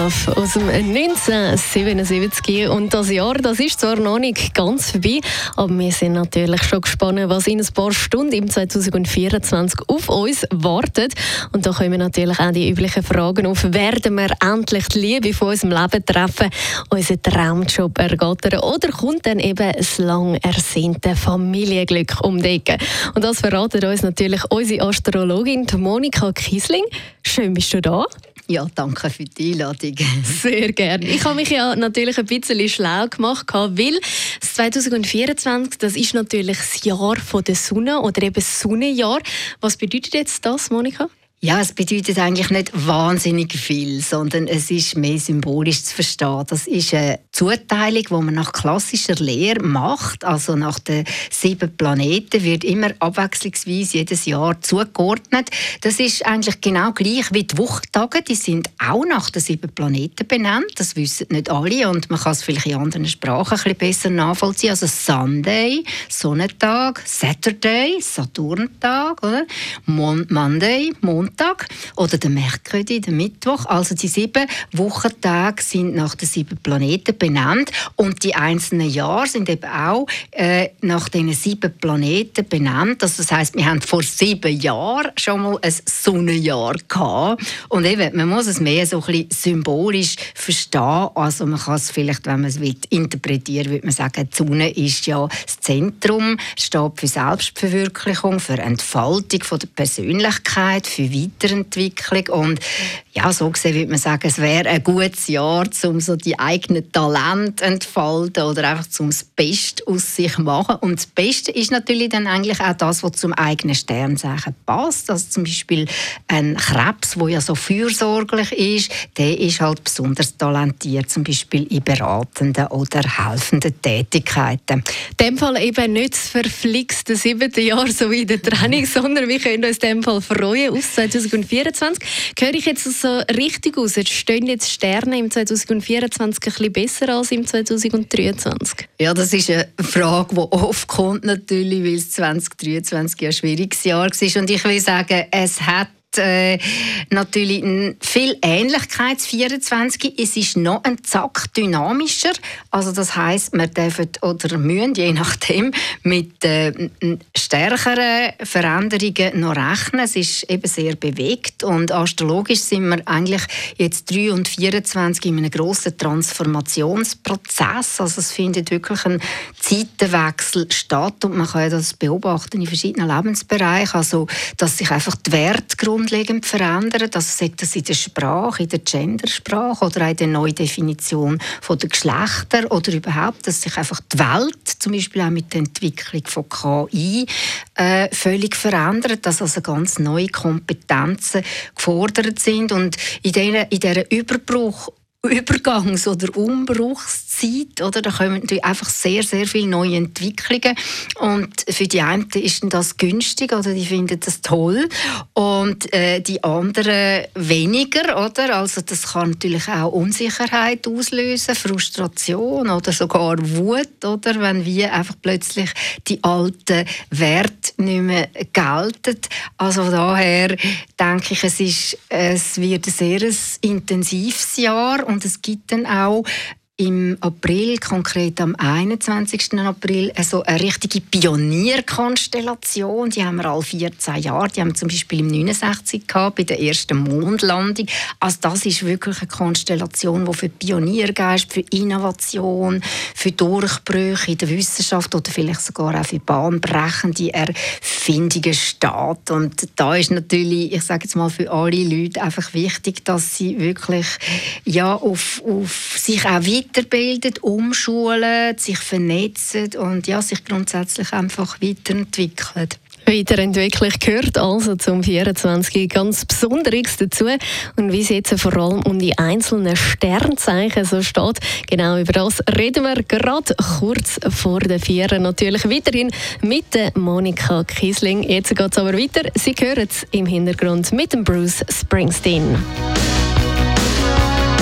Love aus dem 1977. Und das Jahr, das ist zwar noch nicht ganz vorbei, aber wir sind natürlich schon gespannt, was in ein paar Stunden im 2024 auf uns wartet. Und da kommen natürlich auch die üblichen Fragen auf. Werden wir endlich die Liebe von unserem Leben treffen, unseren Traumjob ergattern oder kommt dann eben das lang ersehnte Familienglück um die Ecke? Und das verratet uns natürlich unsere Astrologin Monika Kiesling. Schön bist du da. Ja, danke für die Einladung. Sehr gerne. Ich habe mich ja natürlich ein bisschen schlau gemacht, weil das 2024, das ist natürlich das Jahr der Sonne oder eben das Sonnenjahr. Was bedeutet jetzt das, Monika? Ja, es bedeutet eigentlich nicht wahnsinnig viel, sondern es ist mehr symbolisch zu verstehen. Das ist eine Zuteilung, die man nach klassischer Lehre macht. Also nach den 7 Planeten wird immer abwechslungsweise jedes Jahr zugeordnet. Das ist eigentlich genau gleich wie die Wochentage. Die sind auch nach den 7 Planeten benannt. Das wissen nicht alle und man kann es vielleicht in anderen Sprachen ein bisschen besser nachvollziehen. Also Sunday, Sonnentag, Saturday, Saturntag, oder? Monday, Montag oder der Mercredi, der Mittwoch. Also die 7 Wochentage sind nach den 7 Planeten benannt und die einzelnen Jahre sind eben auch nach diesen 7 Planeten benannt. Also das heisst, wir haben vor 7 Jahren schon mal ein Sonnenjahr gehabt. Und eben, man muss es mehr so ein bisschen symbolisch verstehen. Also man kann es vielleicht, wenn man es interpretieren will, würde man sagen, die Sonne ist ja das Zentrum, steht für Selbstverwirklichung, für Entfaltung von der Persönlichkeit, für Weiterentwicklung und ja, so gesehen würde man sagen, es wäre ein gutes Jahr, um so die eigenen Talente zu entfalten oder einfach um das Beste aus sich zu machen. Und das Beste ist natürlich dann eigentlich auch das, was zum eigenen Sternzeichen passt. Also zum Beispiel ein Krebs, der ja so fürsorglich ist, der ist halt besonders talentiert, zum Beispiel in beratenden oder helfenden Tätigkeiten. In dem Fall eben nicht das verflixte 7. Jahr so wie in der Training, sondern wir können uns in dem Fall freuen auf 2024. Höre ich jetzt so richtig aus? Jetzt stehen jetzt Sterne im 2024 ein bisschen besser als im 2023? Ja, das ist eine Frage, die oft kommt natürlich, weil es 2023 ein schwieriges Jahr war. Und ich will sagen, es hat natürlich viel Ähnlichkeit zu 24. Es ist noch ein Zack dynamischer. Also das heisst, wir dürfen oder müssen, je nachdem, mit stärkeren Veränderungen noch rechnen. Es ist eben sehr bewegt und astrologisch sind wir eigentlich jetzt 3 und 24 in einem grossen Transformationsprozess. Also es findet wirklich ein Zeitenwechsel statt und man kann das beobachten in verschiedenen Lebensbereichen. Also dass sich einfach die Werte grundlegend verändern. Das sagt das in der Sprache, in der Gendersprache oder auch in der Neudefinition der Geschlechter oder überhaupt, dass sich einfach die Welt, zum Beispiel auch mit der Entwicklung von KI, völlig verändert, dass also ganz neue Kompetenzen gefordert sind und in dieser Übergangs- oder Umbruchszeit, oder? Da kommen natürlich einfach sehr, sehr viele neue Entwicklungen und für die einen ist das günstig oder die finden das toll und die anderen weniger, oder? Also das kann natürlich auch Unsicherheit auslösen, Frustration oder sogar Wut, oder? Wenn wir einfach plötzlich die alten Werte nicht mehr gelten. Also daher denke ich, es wird ein sehr intensives Jahr und es gibt dann auch im April, konkret am 21. April, also eine richtige Pionierkonstellation. Die haben wir alle 14 Jahre. Die haben wir zum Beispiel im 69 gehabt, bei der ersten Mondlandung. Also das ist wirklich eine Konstellation, die für Pioniergeist, für Innovation, für Durchbrüche in der Wissenschaft oder vielleicht sogar auch für bahnbrechende Erfindungen steht. Und da ist natürlich, ich sage jetzt mal, für alle Leute einfach wichtig, dass sie wirklich auf sich auch weiterbilden, umschulen, sich vernetzen und sich grundsätzlich einfach weiterentwickeln. Weiterentwicklung gehört also zum 24 ganz Besonderes dazu. Und wie es jetzt vor allem um die einzelnen Sternzeichen so steht, genau über das reden wir gerade kurz vor der 4. Natürlich weiterhin mit der Monika Kiesling. Jetzt geht es aber weiter. Sie hören es im Hintergrund mit dem Bruce Springsteen.